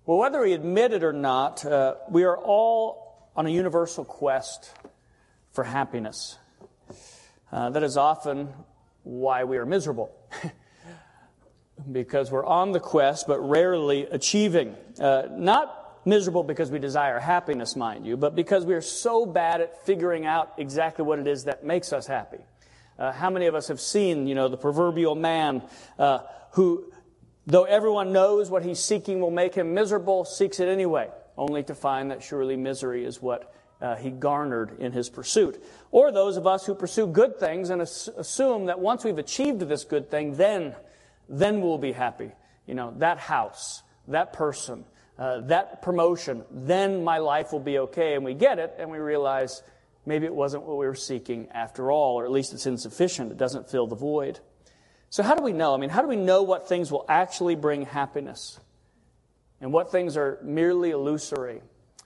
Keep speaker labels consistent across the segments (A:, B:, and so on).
A: Well, whether we admit it or not, we are all on a universal quest for happiness. That is often why we are miserable. Because we're on the quest, but rarely achieving. Not miserable because we desire happiness, mind you, but because we are so bad at figuring out exactly what it is that makes us happy. How many of us have seen, the proverbial man who, though everyone knows what he's seeking will make him miserable, seeks it anyway, only to find that surely misery is what he garnered in his pursuit. Or those of us who pursue good things and assume that once we've achieved this good thing, then we'll be happy. That house, that person, that promotion, then my life will be okay. And we get it, and we realize maybe it wasn't what we were seeking after all, or at least it's insufficient. It doesn't fill the void. So how do we know? How do we know what things will actually bring happiness and what things are merely illusory?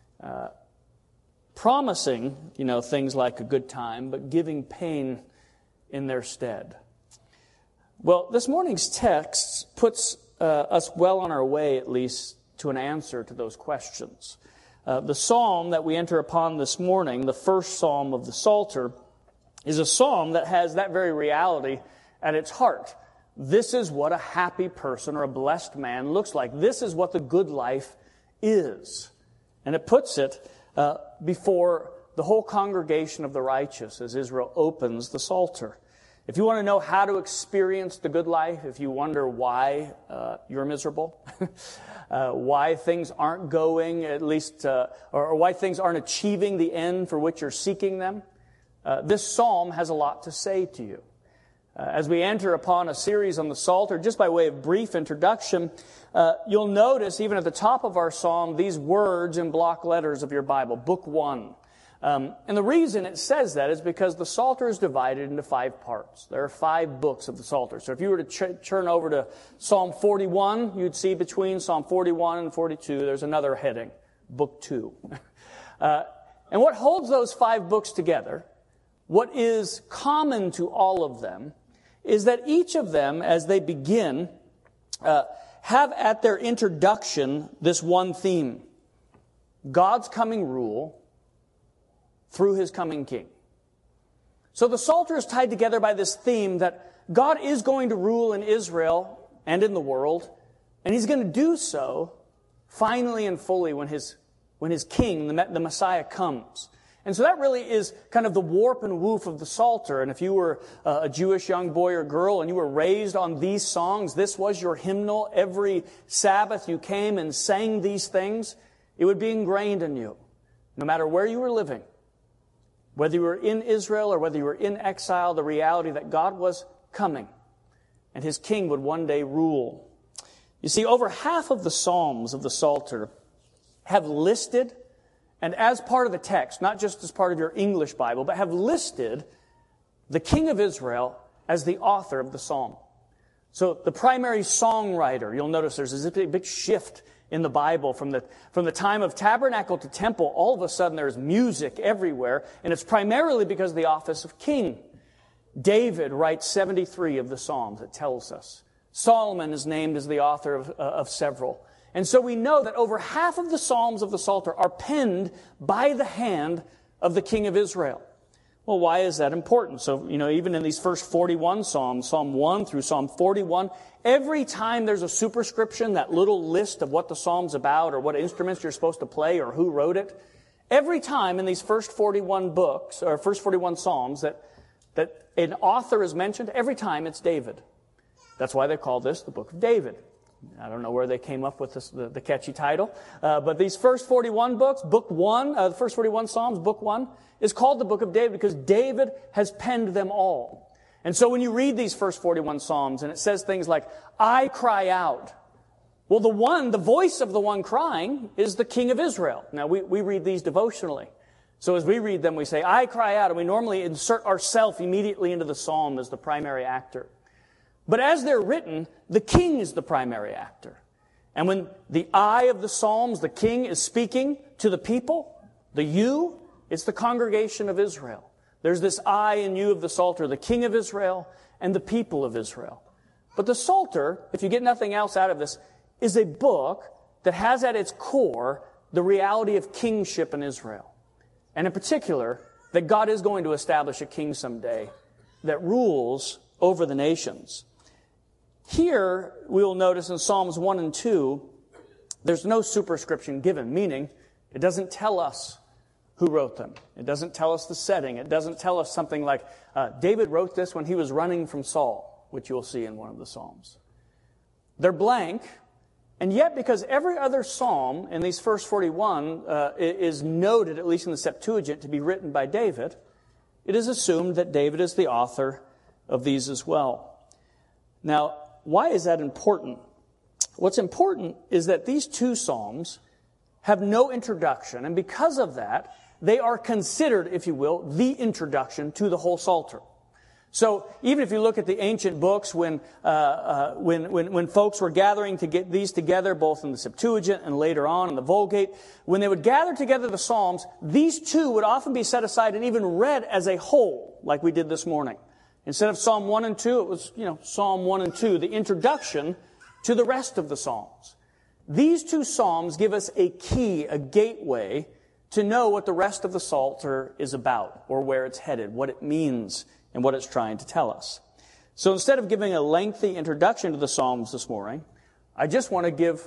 A: Promising, things like a good time, but giving pain in their stead. Well, this morning's text puts us well on our way, at least, to an answer to those questions. The psalm that we enter upon this morning, the first psalm of the Psalter, is a psalm that has that very reality at its heart. This is what a happy person or a blessed man looks like. This is what the good life is. And it puts it before the whole congregation of the righteous as Israel opens the Psalter. If you want to know how to experience the good life, if you wonder why you're miserable, why things aren't going, at least, or why things aren't achieving the end for which you're seeking them, this psalm has a lot to say to you. As we enter upon a series on the Psalter, just by way of brief introduction, you'll notice even at the top of our psalm these words in block letters of your Bible, Book 1. And the reason it says that is because the Psalter is divided into 5 parts. There are 5 books of the Psalter. So if you were to turn over to Psalm 41, you'd see between Psalm 41 and 42, there's another heading, Book 2. And what holds those 5 books together, what is common to all of them, is that each of them, as they begin, have at their introduction this one theme: God's coming rule through His coming King. So the Psalter is tied together by this theme that God is going to rule in Israel and in the world, and He's going to do so finally and fully when His King, the Messiah, comes. And so that really is kind of the warp and woof of the Psalter. And if you were a Jewish young boy or girl and you were raised on these songs, this was your hymnal. Every Sabbath you came and sang these things, it would be ingrained in you, no matter where you were living. Whether you were in Israel or whether you were in exile, the reality that God was coming and His King would one day rule. You see, over half of the Psalms of the Psalter have listed, and as part of the text, not just as part of your English Bible, but have listed the King of Israel as the author of the psalm. So the primary songwriter, you'll notice there's a big shift in the Bible from the time of tabernacle to temple. All of a sudden there's music everywhere, and it's primarily because of the office of king. David writes 73 of the Psalms, it tells us. Solomon is named as the author of several. And so we know that over half of the Psalms of the Psalter are penned by the hand of the King of Israel. Well, why is that important? So, even in these first 41 Psalms, Psalm 1 through Psalm 41, every time there's a superscription, that little list of what the Psalm's about or what instruments you're supposed to play or who wrote it, every time in these first 41 books, or first 41 Psalms, that an author is mentioned, every time it's David. That's why they call this the Book of David. I don't know where they came up with the catchy title. But these first 41 books, Book 1, the first 41 Psalms, Book 1, is called the Book of David because David has penned them all. And so when you read these first 41 Psalms and it says things like, I cry out. Well, the voice of the one crying is the King of Israel. Now, we read these devotionally. So as we read them, we say, I cry out, and we normally insert ourselves immediately into the psalm as the primary actor. But as they're written, the king is the primary actor. And when the I of the Psalms, the king, is speaking to the people, the you, it's the congregation of Israel. There's this I and you of the Psalter, the king of Israel and the people of Israel. But the Psalter, if you get nothing else out of this, is a book that has at its core the reality of kingship in Israel. And in particular, that God is going to establish a king someday that rules over the nations. Here, we will notice in Psalms 1 and 2, there's no superscription given, meaning it doesn't tell us who wrote them. It doesn't tell us the setting. It doesn't tell us something like, David wrote this when he was running from Saul, which you'll see in one of the Psalms. They're blank, and yet because every other psalm in these first 41 is noted, at least in the Septuagint, to be written by David, it is assumed that David is the author of these as well. Now, why is that important? What's important is that these two psalms have no introduction, and because of that, they are considered, if you will, the introduction to the whole Psalter. So even if you look at the ancient books, when folks were gathering to get these together, both in the Septuagint and later on in the Vulgate, when they would gather together the Psalms, these two would often be set aside and even read as a whole, like we did this morning. Instead of Psalm 1 and 2, it was, Psalm 1 and 2, the introduction to the rest of the Psalms. These two Psalms give us a key, a gateway, to know what the rest of the Psalter is about, or where it's headed, what it means, and what it's trying to tell us. So instead of giving a lengthy introduction to the Psalms this morning, I just want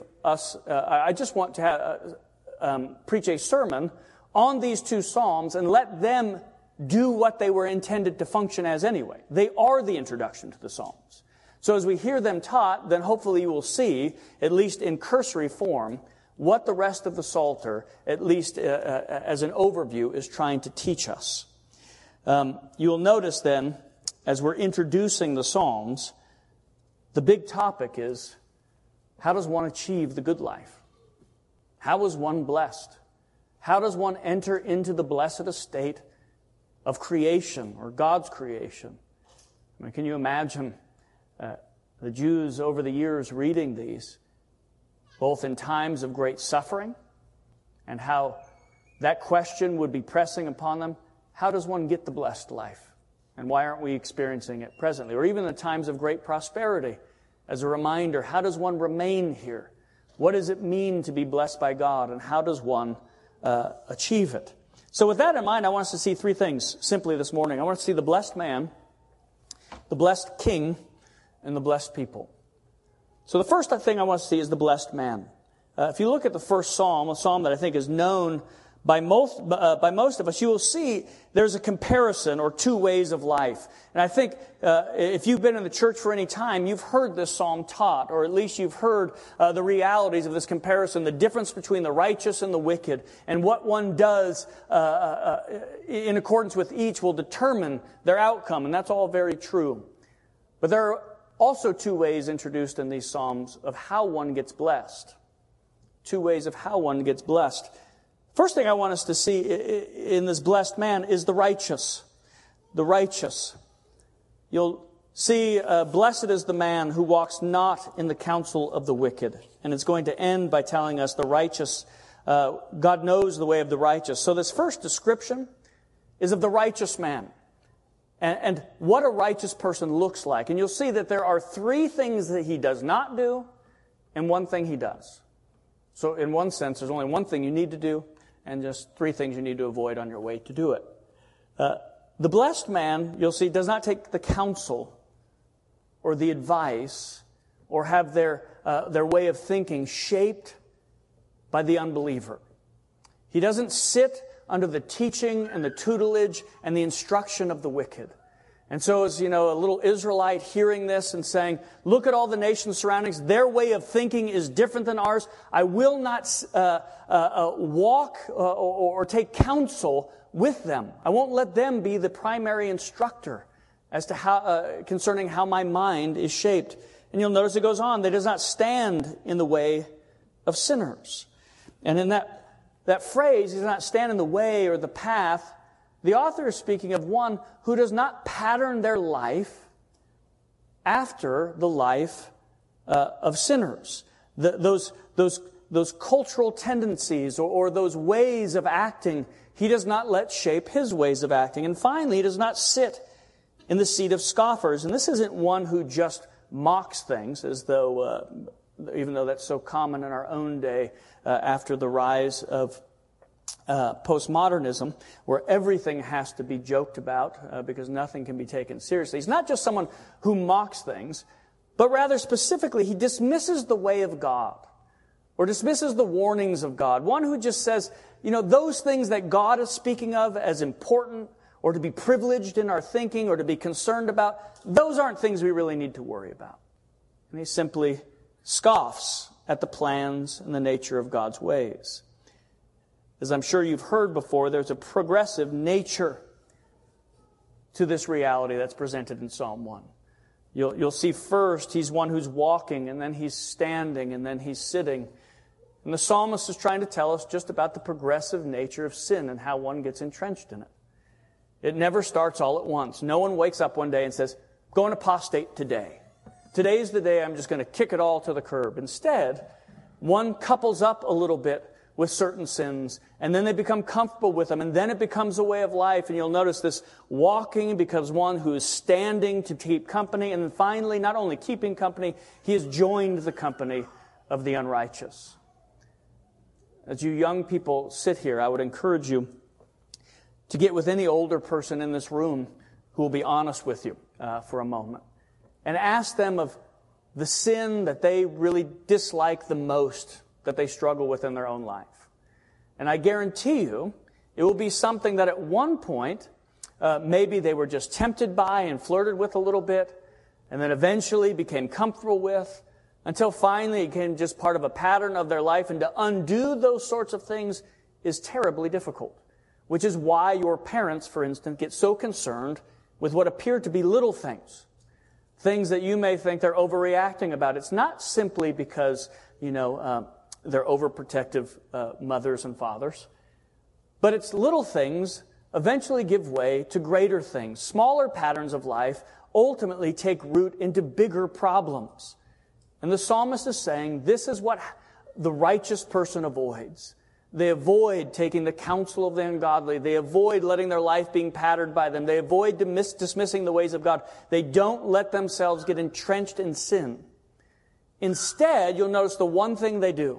A: to preach a sermon on these two Psalms and let them do what they were intended to function as anyway. They are the introduction to the Psalms. So as we hear them taught, then hopefully you will see, at least in cursory form, what the rest of the Psalter, at least as an overview, is trying to teach us. You will notice then, as we're introducing the Psalms, the big topic is, how does one achieve the good life? How is one blessed? How does one enter into the blessed estate of creation, or God's creation? I mean, can you imagine the Jews over the years reading these, both in times of great suffering, and how that question would be pressing upon them, how does one get the blessed life? And why aren't we experiencing it presently? Or even in times of great prosperity, as a reminder, how does one remain here? What does it mean to be blessed by God, and how does one achieve it? So with that in mind, I want us to see three things simply this morning. I want to see the blessed man, the blessed king, and the blessed people. So the first thing I want to see is the blessed man. If you look at the first psalm, a psalm that I think is known by most of us, you will see there's a comparison or two ways of life. And I think if you've been in the church for any time, you've heard this psalm taught, or at least you've heard the realities of this comparison, the difference between the righteous and the wicked, and what one does in accordance with each will determine their outcome. And that's all very true. But there are also two ways introduced in these psalms of how one gets blessed. Two ways of how one gets blessed. First thing I want us to see in this blessed man is the righteous. The righteous. You'll see, blessed is the man who walks not in the counsel of the wicked. And it's going to end by telling us the righteous, God knows the way of the righteous. So this first description is of the righteous man. And what a righteous person looks like. And you'll see that there are three things that he does not do and one thing he does. So in one sense, there's only one thing you need to do and just three things you need to avoid on your way to do it. The blessed man, you'll see, does not take the counsel or the advice or have their way of thinking shaped by the unbeliever. He doesn't sit under the teaching and the tutelage and the instruction of the wicked. And so as, a little Israelite hearing this and saying, look at all the nations surrounding us, their way of thinking is different than ours. I will not walk or take counsel with them. I won't let them be the primary instructor as to how concerning how my mind is shaped. And you'll notice it goes on, that does not stand in the way of sinners. And in that phrase, he does not stand in the way or the path, the author is speaking of one who does not pattern their life after the life of sinners. Those cultural tendencies or those ways of acting, he does not let shape his ways of acting. And finally, he does not sit in the seat of scoffers. And this isn't one who just mocks things as though even though that's so common in our own day after the rise of postmodernism, where everything has to be joked about because nothing can be taken seriously. He's not just someone who mocks things, but rather specifically, he dismisses the way of God or dismisses the warnings of God. One who just says, those things that God is speaking of as important or to be privileged in our thinking or to be concerned about, those aren't things we really need to worry about. And he simply scoffs at the plans and the nature of God's ways. As I'm sure you've heard before, there's a progressive nature to this reality that's presented in Psalm 1. You'll see first he's one who's walking, and then he's standing, and then he's sitting. And the psalmist is trying to tell us just about the progressive nature of sin and how one gets entrenched in it. It never starts all at once. No one wakes up one day and says, "Go and apostate today. Today's the day I'm just going to kick it all to the curb." Instead, one couples up a little bit with certain sins, and then they become comfortable with them, and then it becomes a way of life. And you'll notice this walking becomes one who is standing to keep company, and then finally, not only keeping company, he has joined the company of the unrighteous. As you young people sit here, I would encourage you to get with any older person in this room who will be honest with you for a moment, and ask them of the sin that they really dislike the most, that they struggle with in their own life. And I guarantee you, it will be something that at one point, maybe they were just tempted by and flirted with a little bit, and then eventually became comfortable with, until finally it became just part of a pattern of their life. And to undo those sorts of things is terribly difficult, which is why your parents, for instance, get so concerned with what appear to be little things. Things that you may think they're overreacting about. It's not simply because, they're overprotective mothers and fathers. But it's little things eventually give way to greater things. Smaller patterns of life ultimately take root into bigger problems. And the psalmist is saying this is what the righteous person avoids. They avoid taking the counsel of the ungodly. They avoid letting their life being patterned by them. They avoid dismissing the ways of God. They don't let themselves get entrenched in sin. Instead, you'll notice the one thing they do.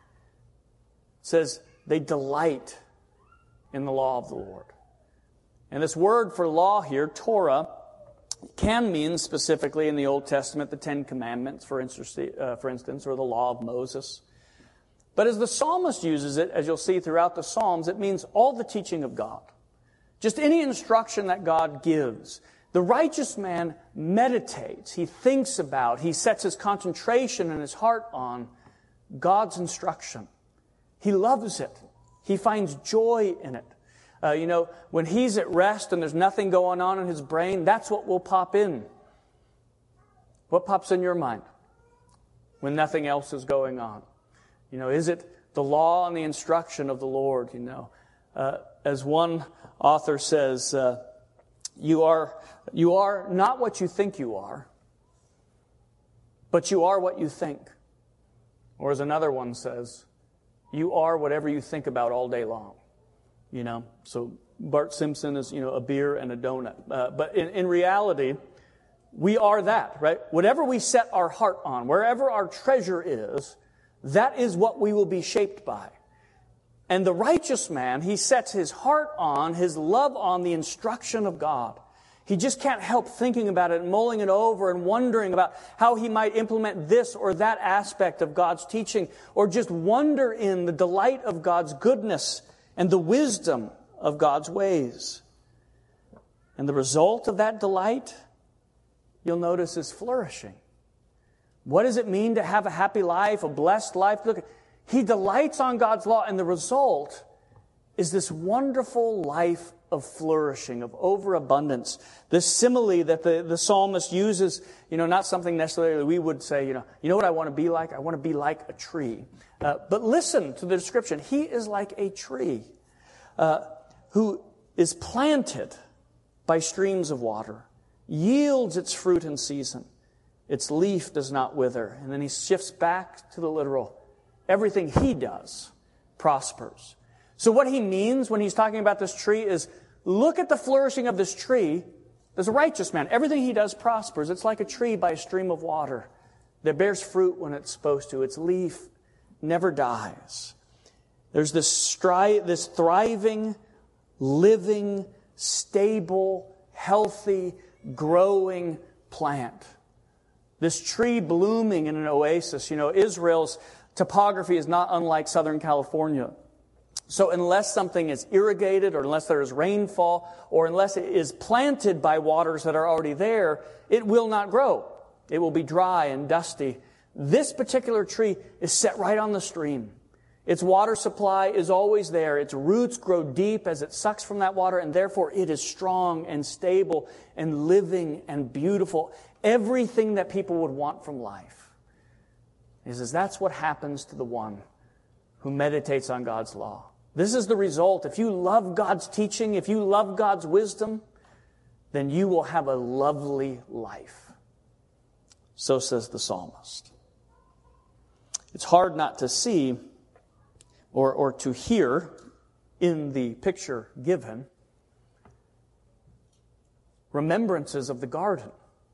A: It says they delight in the law of the Lord. And this word for law here, Torah, can mean specifically in the Old Testament the Ten Commandments, for instance, or the law of Moses. But as the psalmist uses it, as you'll see throughout the Psalms, it means all the teaching of God. Just any instruction that God gives. The righteous man meditates, he thinks about, he sets his concentration and his heart on God's instruction. He loves it. He finds joy in it. When he's at rest and there's nothing going on in his brain, that's what will pop in. What pops in your mind when nothing else is going on? Is it the law and the instruction of the Lord? As one author says, you are not what you think you are, but you are what you think. Or as another one says, you are whatever you think about all day long. So Bart Simpson is, a beer and a donut. But in reality, we are that, right? Whatever we set our heart on, wherever our treasure is, that is what we will be shaped by. And the righteous man, he sets his heart on, his love on the instruction of God. He just can't help thinking about it and mulling it over and wondering about how he might implement this or that aspect of God's teaching, or just wonder in the delight of God's goodness and the wisdom of God's ways. And the result of that delight, you'll notice, is flourishing. What does it mean to have a happy life, a blessed life? Look, he delights on God's law, and the result is this wonderful life of flourishing, of overabundance. This simile that the psalmist uses, not something necessarily we would say, you know what I want to be like? I want to be like a tree. But listen to the description. He is like a tree who is planted by streams of water, yields its fruit in season. Its leaf does not wither. And then he shifts back to the literal. Everything he does prospers. So what he means when he's talking about this tree is, look at the flourishing of this tree. There's a righteous man. Everything he does prospers. It's like a tree by a stream of water that bears fruit when it's supposed to. Its leaf never dies. There's this thriving, living, stable, healthy, growing plant. This tree blooming in an oasis. You know, Israel's topography is not unlike Southern California. So unless something is irrigated, or unless there is rainfall, or unless it is planted by waters that are already there, it will not grow. It will be dry and dusty. This particular tree is set right on the stream. Its water supply is always there. Its roots grow deep as it sucks from that water, and therefore it is strong and stable and living and beautiful. Everything that people would want from life. He says that's what happens to the one who meditates on God's law. This is the result. If you love God's teaching, if you love God's wisdom, then you will have a lovely life. So says the psalmist. It's hard not to see or to hear in the picture given remembrances of the garden.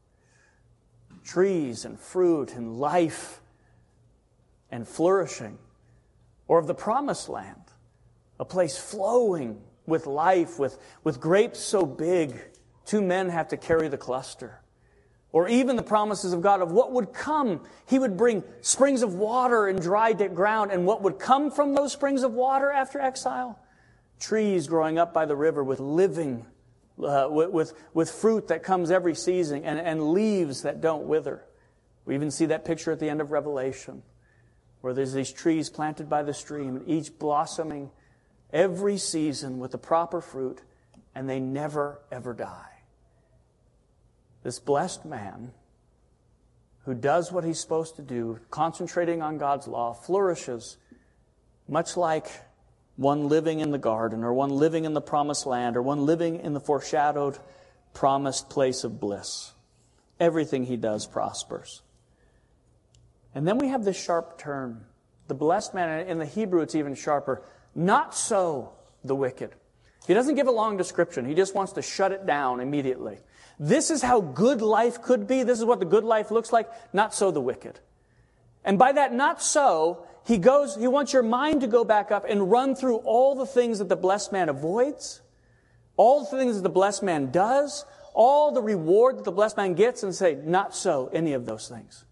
A: Trees and fruit and life and flourishing. Or of the promised land. A place flowing with life, with grapes so big, 2 men have to carry the cluster. Or even the promises of God of what would come. He would bring springs of water in dry ground. And what would come from those springs of water after exile? Trees growing up by the river with living, with fruit that comes every season and leaves that don't wither. We even see that picture at the end of Revelation, where there's these trees planted by the stream, each blossoming every season with the proper fruit, and they never, ever die. This blessed man who does what he's supposed to do, concentrating on God's law, flourishes much like one living in the garden, or one living in the promised land, or one living in the foreshadowed, promised place of bliss. Everything he does prospers. And then we have this sharp turn. The blessed man, in the Hebrew it's even sharper. Not so the wicked. He doesn't give a long description. He just wants to shut it down immediately. This is how good life could be. This is what the good life looks like. Not so the wicked. And by that not so, he wants your mind to go back up and run through all the things that the blessed man avoids, all the things that the blessed man does, all the reward that the blessed man gets, and say, not so any of those things.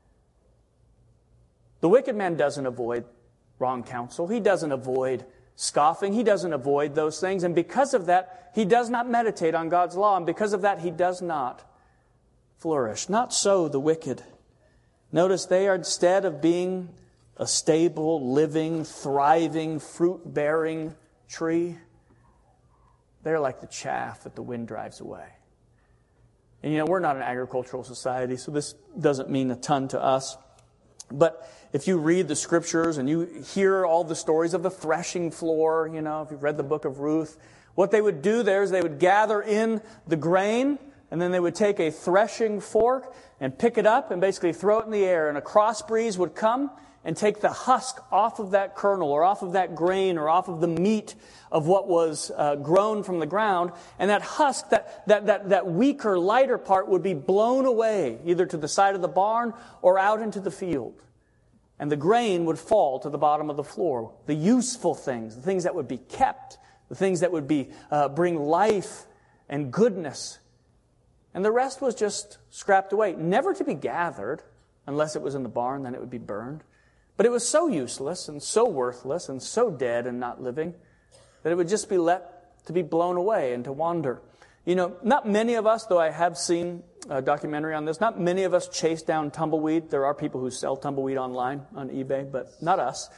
A: The wicked man doesn't avoid wrong counsel. He doesn't avoid scoffing. He doesn't avoid those things. And because of that, he does not meditate on God's law. And because of that, he does not flourish. Not so the wicked. Notice they are, instead of being a stable, living, thriving, fruit-bearing tree, they're like the chaff that the wind drives away. And we're not an agricultural society, so this doesn't mean a ton to us. But if you read the scriptures and you hear all the stories of the threshing floor, if you've read the book of Ruth, what they would do there is they would gather in the grain, and then they would take a threshing fork and pick it up and basically throw it in the air. And a cross breeze would come and take the husk off of that kernel or off of that grain or off of the meat of what was grown from the ground. And that husk, that weaker, lighter part would be blown away either to the side of the barn or out into the field. And the grain would fall to the bottom of the floor. The useful things, the things that would be kept, the things that would bring life and goodness. And the rest was just scrapped away, never to be gathered unless it was in the barn, then it would be burned. But it was so useless and so worthless and so dead and not living that it would just be let to be blown away and to wander. Not many of us, though I have seen a documentary on this, not many of us chase down tumbleweed. There are people who sell tumbleweed online on eBay, but not us.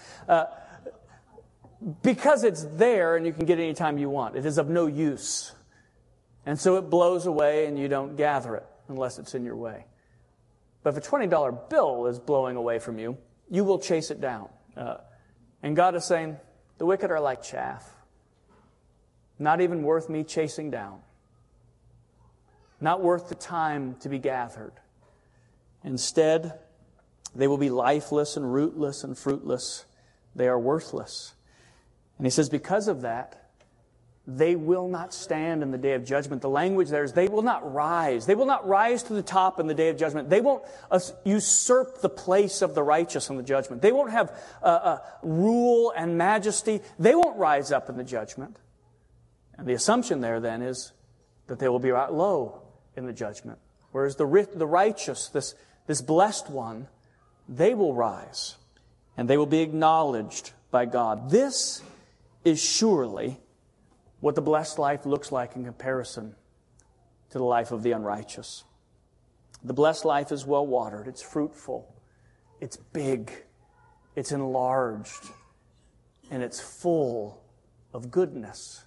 A: Because it's there and you can get it anytime you want. It is of no use. And so it blows away and you don't gather it unless it's in your way. But if a $20 bill is blowing away from you, you will chase it down. And God is saying, the wicked are like chaff. Not even worth me chasing down. Not worth the time to be gathered. Instead, they will be lifeless and rootless and fruitless. They are worthless. And he says, because of that, they will not stand in the day of judgment. The language there is they will not rise. They will not rise to the top in the day of judgment. They won't usurp the place of the righteous in the judgment. They won't have rule and majesty. They won't rise up in the judgment. And the assumption there then is that they will be right low in the judgment. Whereas the righteous, this blessed one, they will rise and they will be acknowledged by God. This is surely what the blessed life looks like in comparison to the life of the unrighteous. The blessed life is well watered, it's fruitful, it's big, it's enlarged, and it's full of goodness.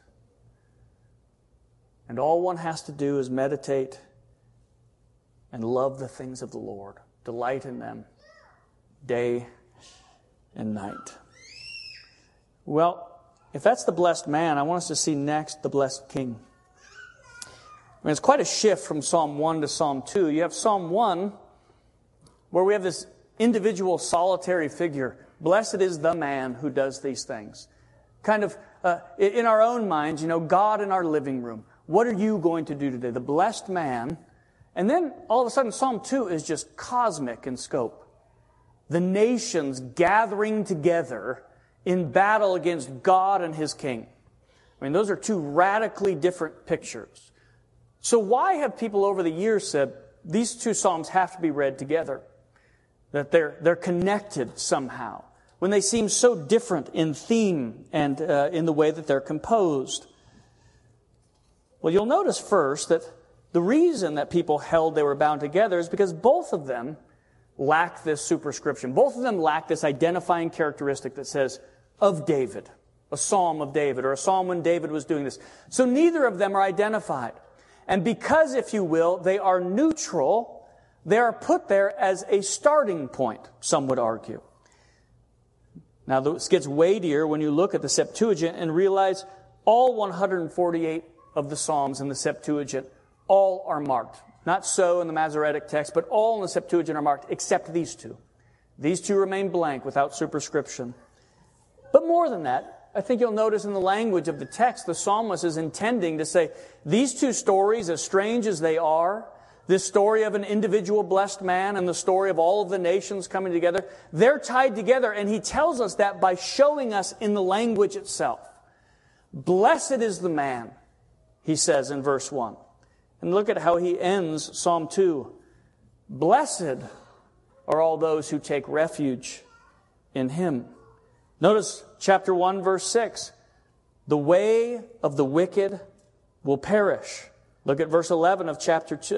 A: And all one has to do is meditate and love the things of the Lord, delight in them day and night. Well, if that's the blessed man, I want us to see next the blessed king. I mean, it's quite a shift from Psalm 1 to Psalm 2. You have Psalm 1, where we have this individual solitary figure. Blessed is the man who does these things. Kind of, in our own minds, God in our living room. What are you going to do today? The blessed man. And then, all of a sudden, Psalm 2 is just cosmic in scope. The nations gathering together in battle against God and His King. I mean, those are two radically different pictures. So why have people over the years said these two Psalms have to be read together? That they're connected somehow, when they seem so different in theme and in the way that they're composed? Well, you'll notice first that the reason that people held they were bound together is because both of them lack this superscription. Both of them lack this identifying characteristic that says, of David, a psalm of David, or a psalm when David was doing this. So neither of them are identified. And because, if you will, they are neutral, they are put there as a starting point, some would argue. Now, this gets weightier when you look at the Septuagint and realize all 148 of the Psalms in the Septuagint, all are marked. Not so in the Masoretic text, but all in the Septuagint are marked, except these two. These two remain blank without superscription. But more than that, I think you'll notice in the language of the text, the psalmist is intending to say, these two stories, as strange as they are, this story of an individual blessed man and the story of all of the nations coming together, they're tied together, and he tells us that by showing us in the language itself. Blessed is the man, he says in verse 1. And look at how he ends Psalm 2. Blessed are all those who take refuge in him. Notice chapter 1, verse 6. The way of the wicked will perish. Look at verse 11 of chapter 2.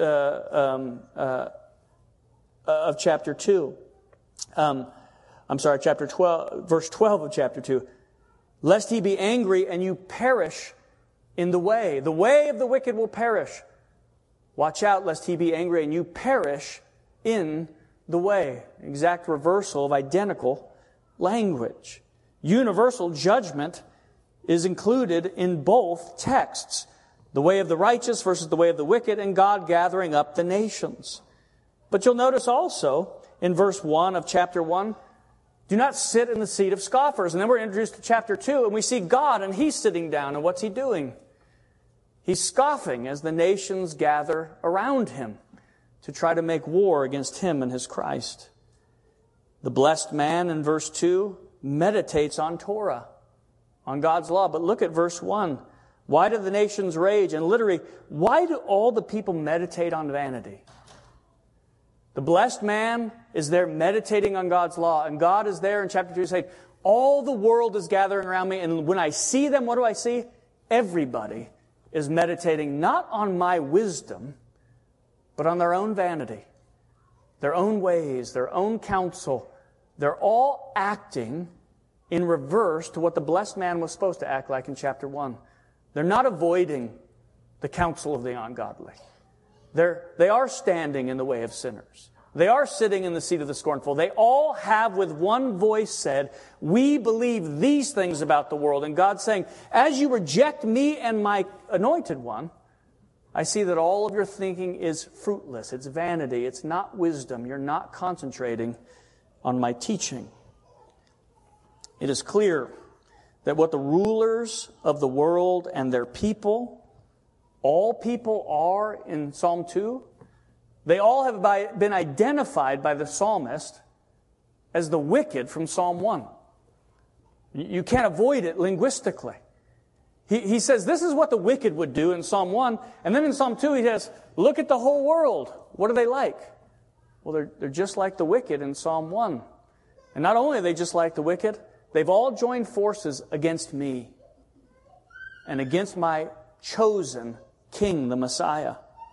A: Chapter 12, verse 12 of chapter 2. Lest he be angry and you perish in the way. The way of the wicked will perish. Watch out lest he be angry and you perish in the way. Exact reversal of identical language. Universal judgment is included in both texts. The way of the righteous versus the way of the wicked, and God gathering up the nations. But you'll notice also in verse 1 of chapter 1, do not sit in the seat of scoffers. And then we're introduced to chapter 2, and we see God, and He's sitting down, and what's He doing? He's scoffing as the nations gather around Him to try to make war against Him and His Christ. The blessed man in verse 2 meditates on Torah, on God's law. But look at verse 1. Why do the nations rage? And literally, why do all the people meditate on vanity? The blessed man is there meditating on God's law. And God is there in chapter 2 saying, all the world is gathering around me. And when I see them, what do I see? Everybody is meditating not on my wisdom, but on their own vanity, their own ways, their own counsel. They're all acting in reverse to what the blessed man was supposed to act like in chapter 1. They're not avoiding the counsel of the ungodly. They are standing in the way of sinners. They are sitting in the seat of the scornful. They all have with one voice said, we believe these things about the world. And God's saying, as you reject me and my anointed one, I see that all of your thinking is fruitless. It's vanity. It's not wisdom. You're not concentrating on my teaching. It is clear that what the rulers of the world and their people, all people are in Psalm 2, they all have been identified by the psalmist as the wicked from Psalm 1. You can't avoid it linguistically. He says this is what the wicked would do in Psalm 1, and then in Psalm 2 he says, look at the whole world. What are they like? Well, they're just like the wicked in Psalm 1. And not only are they just like the wicked, they've all joined forces against me and against my chosen King, the Messiah.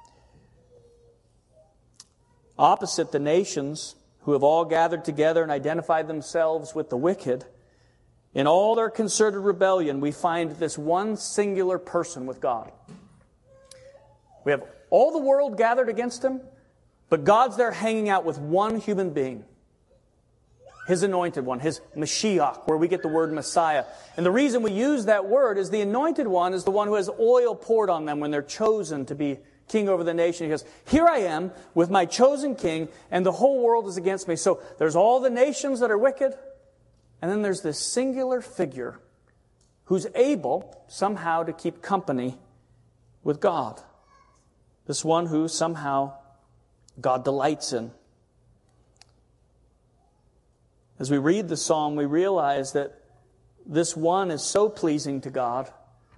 A: Opposite the nations who have all gathered together and identified themselves with the wicked, in all their concerted rebellion, we find this one singular person with God. We have all the world gathered against him, but God's there hanging out with one human being. His anointed one, his Mashiach, where we get the word Messiah. And the reason we use that word is the anointed one is the one who has oil poured on them when they're chosen to be king over the nation. He goes, here I am with my chosen king, and the whole world is against me. So there's all the nations that are wicked, and then there's this singular figure who's able somehow to keep company with God. This one who somehow God delights in. As we read the psalm, we realize that this one is so pleasing to God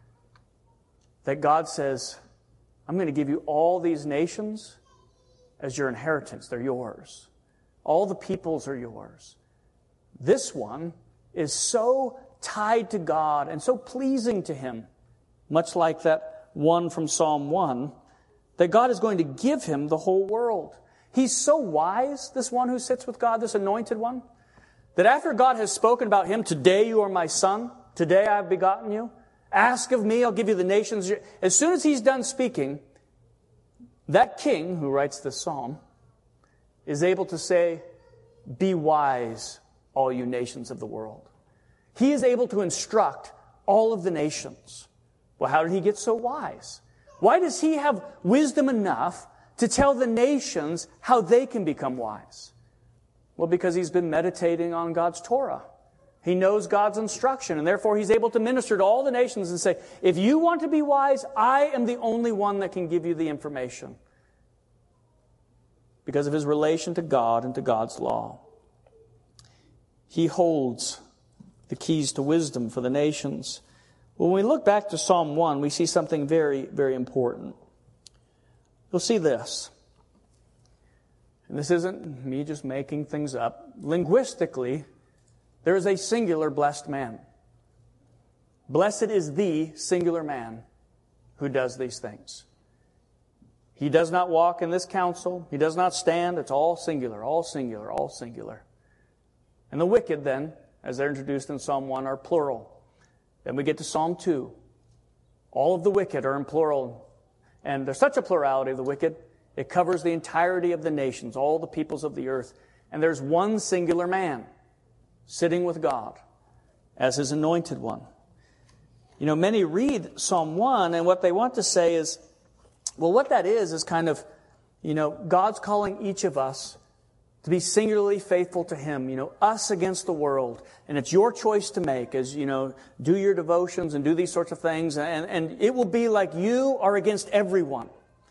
A: that God says, I'm going to give you all these nations as your inheritance. They're yours. All the peoples are yours. This one is so tied to God and so pleasing to him, much like that one from Psalm 1, that God is going to give him the whole world. He's so wise, this one who sits with God, this anointed one, that after God has spoken about him, today you are my son, today I have begotten you, ask of me, I'll give you the nations. As soon as he's done speaking, that king who writes this psalm is able to say, be wise, all you nations of the world. He is able to instruct all of the nations. Well, how did he get so wise? Why does he have wisdom enough to tell the nations how they can become wise? Well, because he's been meditating on God's Torah. He knows God's instruction, and therefore he's able to minister to all the nations and say, if you want to be wise, I am the only one that can give you the information. Because of his relation to God and to God's law. He holds the keys to wisdom for the nations. When we look back to Psalm 1, we see something very, very important. You'll see this. And this isn't me just making things up. Linguistically, there is a singular blessed man. Blessed is the singular man who does these things. He does not walk in this counsel. He does not stand. It's all singular, all singular, all singular. And the wicked then, as they're introduced in Psalm 1, are plural. Then we get to Psalm 2. All of the wicked are in plural. And there's such a plurality of the wicked, it covers the entirety of the nations, all the peoples of the earth. And there's one singular man sitting with God as his anointed one. You know, many read Psalm 1, and what they want to say is, well, what that is kind of, God's calling each of us to be singularly faithful to him, us against the world. And it's your choice to make as, do your devotions and do these sorts of things. And it will be like you are against everyone.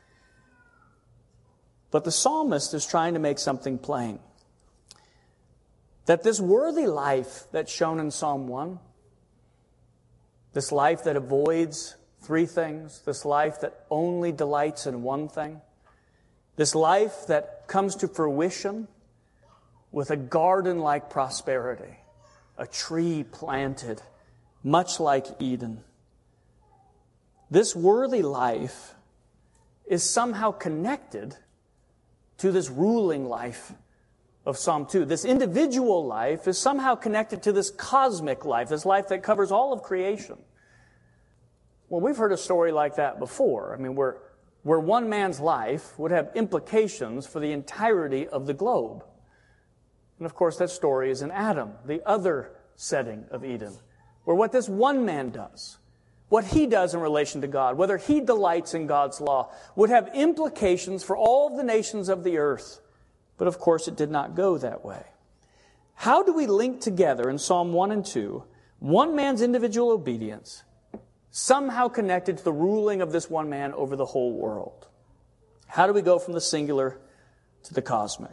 A: But the psalmist is trying to make something plain. That this worthy life that's shown in Psalm 1, this life that avoids three things, this life that only delights in one thing, this life that comes to fruition with a garden-like prosperity, a tree planted, much like Eden. This worthy life is somehow connected to this ruling life of Psalm 2. This individual life is somehow connected to this cosmic life, this life that covers all of creation. Well, we've heard a story like that before. I mean, where one man's life would have implications for the entirety of the globe. And of course, that story is in Adam, the other setting of Eden, where what this one man does, what he does in relation to God, whether he delights in God's law, would have implications for all of the nations of the earth. But of course, it did not go that way. How do we link together in Psalm 1 and 2 one man's individual obedience somehow connected to the ruling of this one man over the whole world. How do we go from the singular to the cosmic?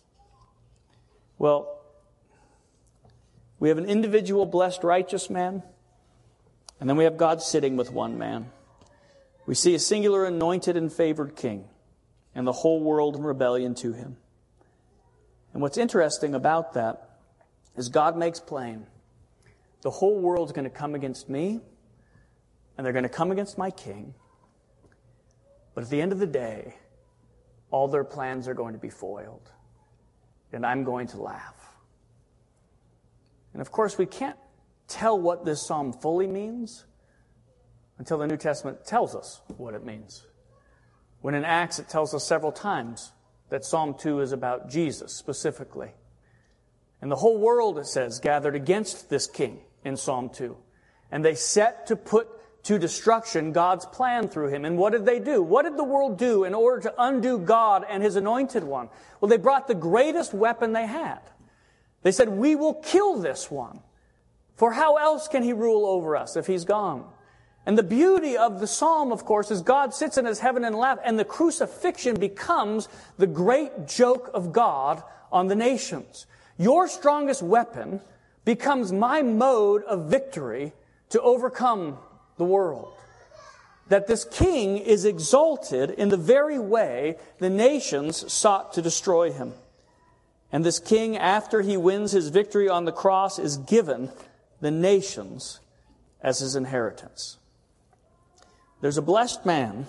A: Well, we have an individual blessed righteous man, and then we have God sitting with one man. We see a singular anointed and favored king, and the whole world in rebellion to him. And what's interesting about that is God makes plain, the whole world's going to come against me, and they're going to come against my king. But at the end of the day, all their plans are going to be foiled, and I'm going to laugh. And of course, we can't tell what this psalm fully means until the New Testament tells us what it means. When in Acts it tells us several times that Psalm 2 is about Jesus specifically. And the whole world, it says, gathered against this king in Psalm 2. And they set to put to destruction God's plan through him. And what did they do? What did the world do in order to undo God and his anointed one? Well, they brought the greatest weapon they had. They said, we will kill this one. For how else can he rule over us if he's gone? And the beauty of the psalm, of course, is God sits in his heaven and laughs, and the crucifixion becomes the great joke of God on the nations. Your strongest weapon becomes my mode of victory to overcome the world. That this king is exalted in the very way the nations sought to destroy him. And this king, after he wins his victory on the cross, is given the nations as his inheritance. There's a blessed man.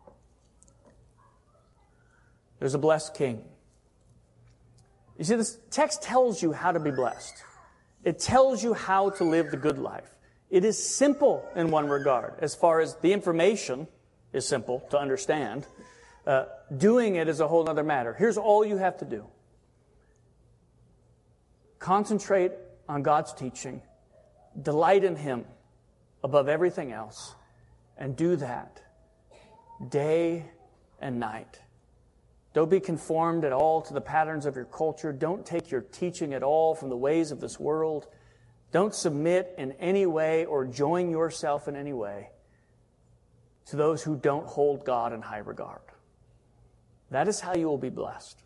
A: There's a blessed king. You see, this text tells you how to be blessed. It tells you how to live the good life. It is simple in one regard, as far as the information is simple to understand. Doing it is a whole other matter. Here's all you have to do. Concentrate on God's teaching. Delight in him above everything else. And do that day and night. Don't be conformed at all to the patterns of your culture. Don't take your teaching at all from the ways of this world. Don't submit in any way or join yourself in any way to those who don't hold God in high regard. That is how you will be blessed.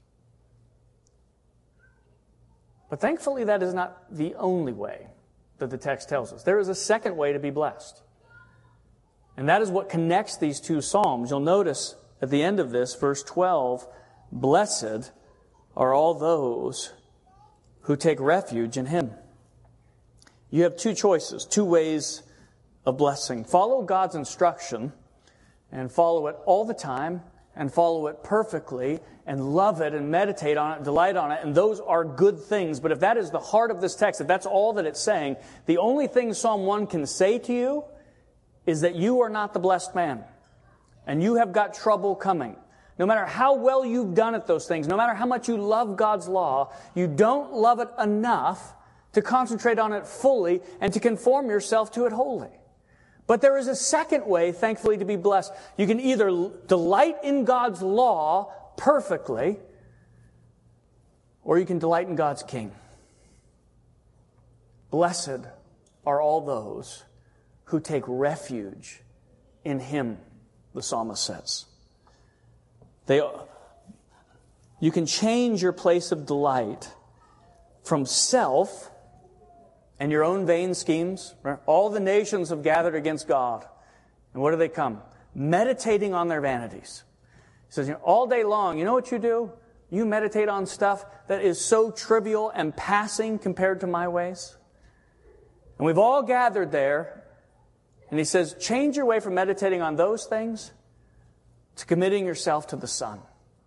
A: But thankfully, that is not the only way that the text tells us. There is a second way to be blessed. And that is what connects these two psalms. You'll notice at the end of this, verse 12, blessed are all those who take refuge in him. You have two choices, two ways of blessing. Follow God's instruction and follow it all the time and follow it perfectly and love it and meditate on it, delight on it, and those are good things. But if that is the heart of this text, if that's all that it's saying, the only thing Psalm 1 can say to you is that you are not the blessed man. And you have got trouble coming. No matter how well you've done at those things, no matter how much you love God's law, you don't love it enough to concentrate on it fully and to conform yourself to it wholly. But there is a second way, thankfully, to be blessed. You can either delight in God's law perfectly, or you can delight in God's King. Blessed are all those who take refuge in him, the psalmist says. You can change your place of delight from self and your own vain schemes. Right? All the nations have gathered against God. And what do they come? Meditating on their vanities. He says, all day long, you know what you do? You meditate on stuff that is so trivial and passing compared to my ways. And we've all gathered there. And he says, change your way from meditating on those things to committing yourself to the Son.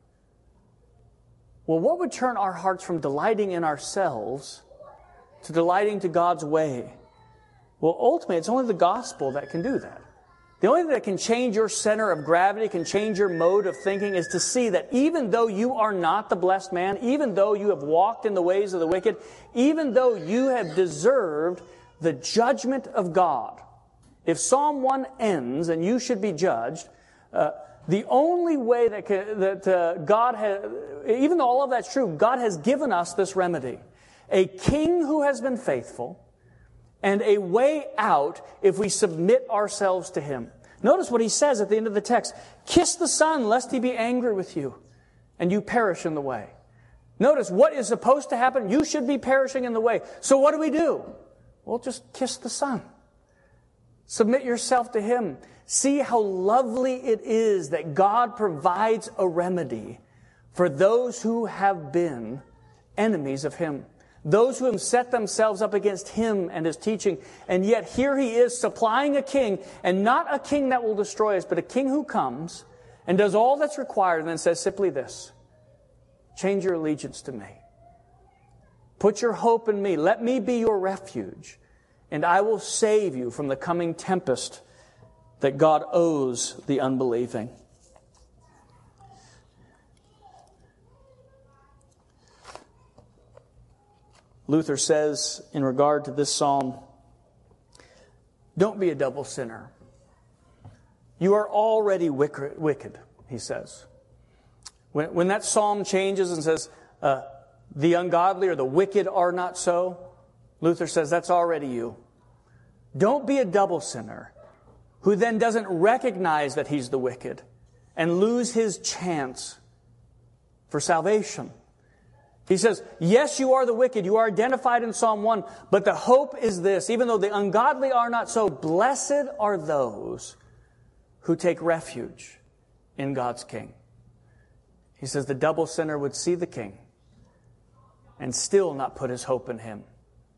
A: Well, what would turn our hearts from delighting in ourselves to delighting to God's way? Well, ultimately, it's only the gospel that can do that. The only thing that can change your center of gravity, can change your mode of thinking, is to see that even though you are not the blessed man, even though you have walked in the ways of the wicked, even though you have deserved the judgment of God, if Psalm 1 ends and you should be judged, the only way that God has, even though all of that's true, God has given us this remedy. A king who has been faithful, and a way out if we submit ourselves to Him. Notice what He says at the end of the text. Kiss the Son, lest He be angry with you, and you perish in the way. Notice what is supposed to happen. You should be perishing in the way. So what do? Well, just kiss the Son. Submit yourself to Him. See how lovely it is that God provides a remedy for those who have been enemies of Him. Those who have set themselves up against Him and His teaching. And yet here He is supplying a king, and not a king that will destroy us, but a king who comes and does all that's required and then says simply this: change your allegiance to me. Put your hope in me. Let me be your refuge, and I will save you from the coming tempest that God owes the unbelieving. Luther says in regard to this psalm, don't be a double sinner. You are already wicked, he says. When that psalm changes and says, the ungodly or the wicked are not so, Luther says that's already you. Don't be a double sinner who then doesn't recognize that he's the wicked and lose his chance for salvation. He says, yes, you are the wicked. You are identified in Psalm 1. But the hope is this: even though the ungodly are not so, blessed are those who take refuge in God's King. He says the double sinner would see the King and still not put his hope in Him.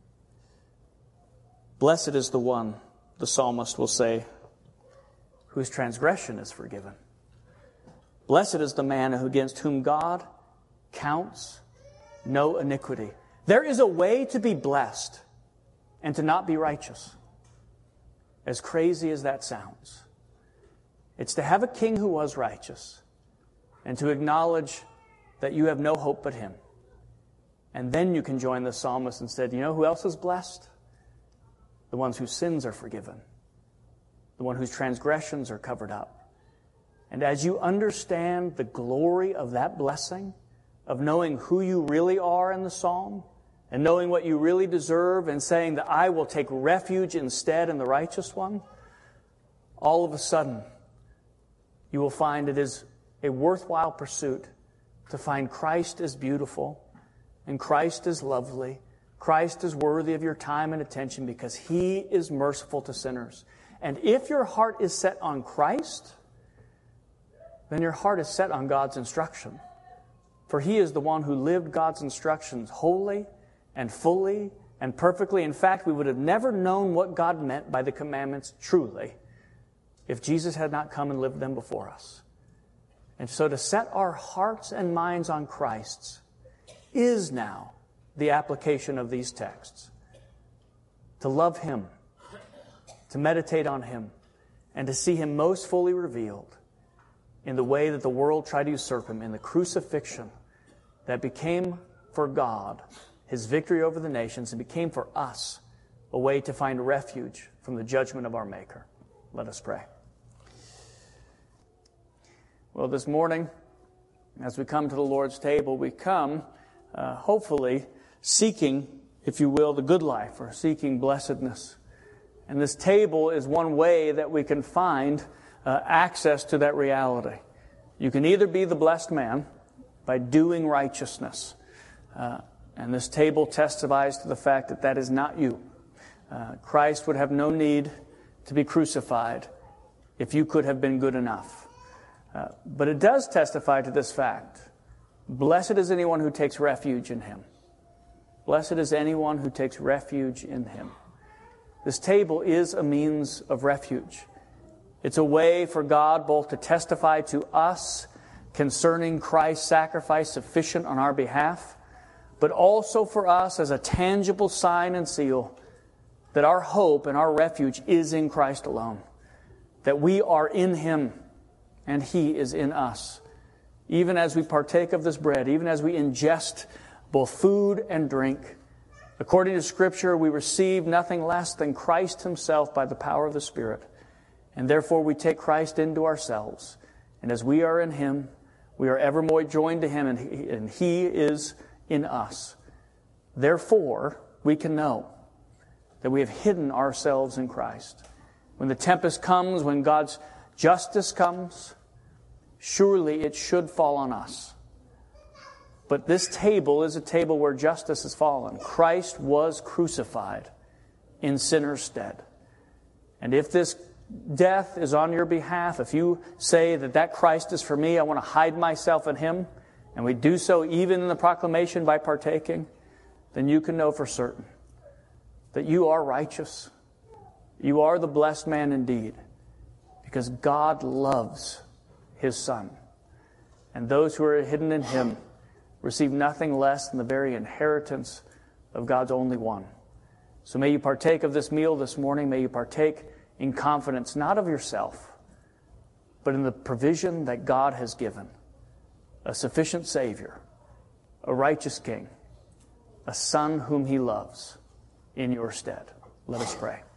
A: Blessed is the one, the psalmist will say, whose transgression is forgiven. Blessed is the man against whom God counts no iniquity. There is a way to be blessed and to not be righteous. As crazy as that sounds. It's to have a king who was righteous and to acknowledge that you have no hope but Him. And then you can join the psalmist and say, you know who else is blessed? The ones whose sins are forgiven. The one whose transgressions are covered up. And as you understand the glory of that blessing, of knowing who you really are in the psalm, and knowing what you really deserve, and saying that I will take refuge instead in the righteous one, all of a sudden, you will find it is a worthwhile pursuit to find Christ is beautiful, and Christ is lovely, Christ is worthy of your time and attention because He is merciful to sinners. And if your heart is set on Christ, then your heart is set on God's instruction. For He is the one who lived God's instructions wholly and fully and perfectly. In fact, we would have never known what God meant by the commandments truly if Jesus had not come and lived them before us. And so to set our hearts and minds on Christ's is now the application of these texts. To love Him, to meditate on Him, and to see Him most fully revealed in the way that the world tried to usurp Him, in the crucifixion that became for God His victory over the nations and became for us a way to find refuge from the judgment of our Maker. Let us pray. Well, this morning, as we come to the Lord's table, we come hopefully seeking, if you will, the good life, or seeking blessedness. And this table is one way that we can find access to that reality. You can either be the blessed man by doing righteousness. And this table testifies to the fact that that is not you. Christ would have no need to be crucified if you could have been good enough. But it does testify to this fact. Blessed is anyone who takes refuge in Him. Blessed is anyone who takes refuge in Him. This table is a means of refuge. It's a way for God both to testify to us concerning Christ's sacrifice sufficient on our behalf, but also for us as a tangible sign and seal that our hope and our refuge is in Christ alone. That we are in Him and He is in us. Even as we partake of this bread, even as we ingest both food and drink, according to Scripture, we receive nothing less than Christ Himself by the power of the Spirit. And therefore we take Christ into ourselves. And as we are in Him, we are evermore joined to Him, and He is in us. Therefore, we can know that we have hidden ourselves in Christ. When the tempest comes, when God's justice comes, surely it should fall on us. But this table is a table where justice has fallen. Christ was crucified in sinners' stead. And if this death is on your behalf, if you say that Christ is for me, I want to hide myself in Him, and we do so even in the proclamation by partaking, then you can know for certain that you are righteous. You are the blessed man indeed, because God loves His Son. And those who are hidden in Him receive nothing less than the very inheritance of God's only one. So may you partake of this meal this morning. May you partake in confidence, not of yourself, but in the provision that God has given. A sufficient Savior, a righteous King, a Son whom He loves in your stead. Let us pray.